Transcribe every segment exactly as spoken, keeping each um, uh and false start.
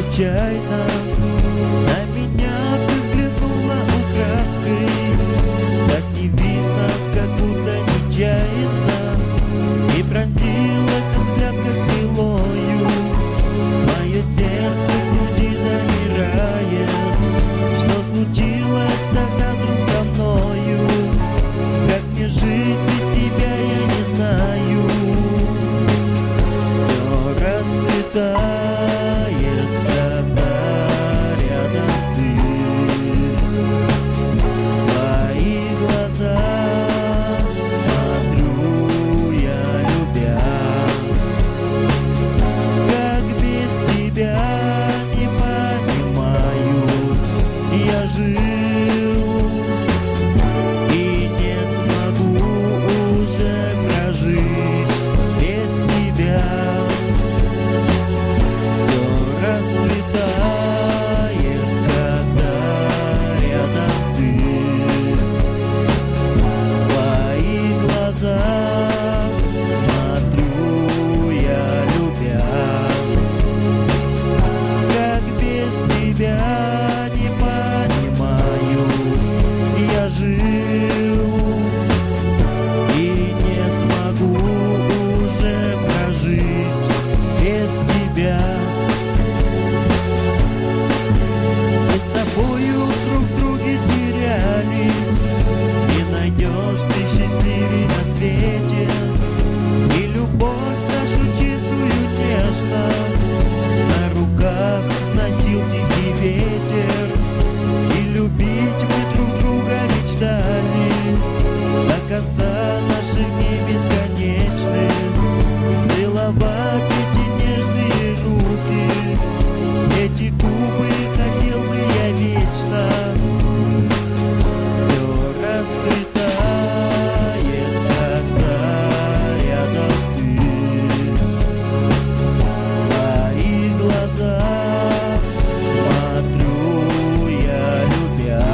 случайно на меня ты взглянула украдкой, так невинно, как будто нечаянно, и пронзил этот взгляд, как стрелою. Мое сердце в груди замирает. Что случилось тогда вдруг со мною? Как мне жить без тебя, я не знаю. Все расцветает, до конца наших дней бесконечных, целовать эти нежные руки, эти губы хотел бы я вечно. Все расцветает, когда рядом ты. Твои глаза смотрю я, любя.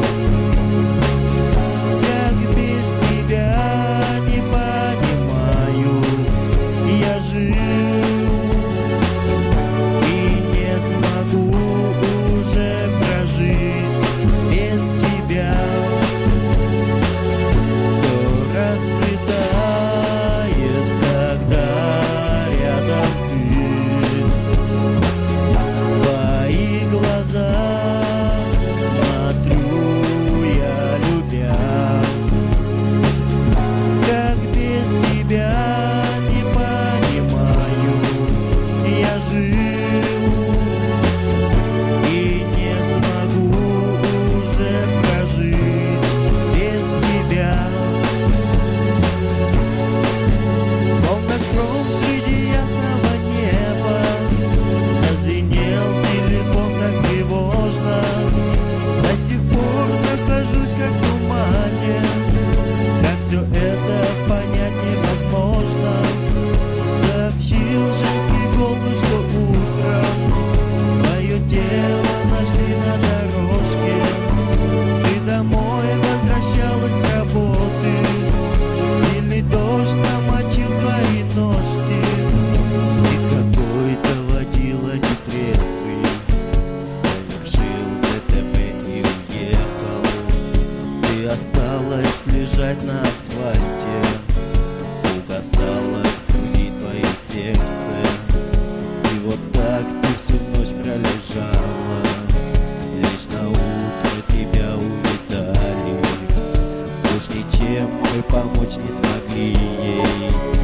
Осталось лежать на асфальте, угасало в груди твое сердце. И вот так ты всю ночь пролежала, лишь на утро тебя увидали. Уж ничем мы помочь не смогли ей.